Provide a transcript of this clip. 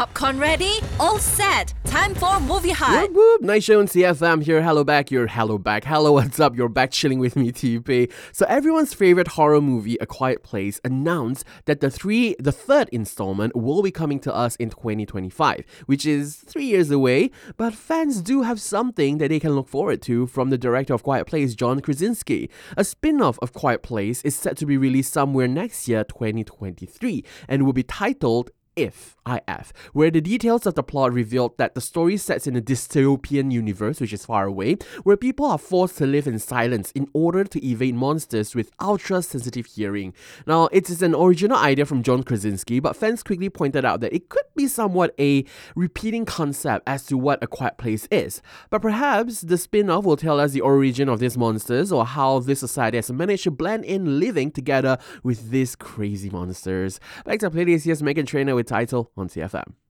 Popcorn ready? All set. Time for Movie Hut. Whoop whoop, nice show on CFM here. Hello back, Hello, what's up? You're back chilling with me, TP. So everyone's favorite horror movie, A Quiet Place, announced that the third installment will be coming to us in 2025, which is 3 years away, but fans do have something that they can look forward to from the director of Quiet Place, John Krasinski. A spin-off of Quiet Place is set to be released somewhere next year, 2023, and will be titled If, where the details of the plot revealed that the story sets in a dystopian universe, which is far away, where people are forced to live in silence in order to evade monsters with ultra-sensitive hearing. Now, it is an original idea from John Krasinski, but fans quickly pointed out that it could be somewhat a repeating concept as to what A Quiet Place is. But perhaps the spin-off will tell us the origin of these monsters or how this society has managed to blend in living together with these crazy monsters. Back to playlist, here's Meghan Trainor with Title on CFM.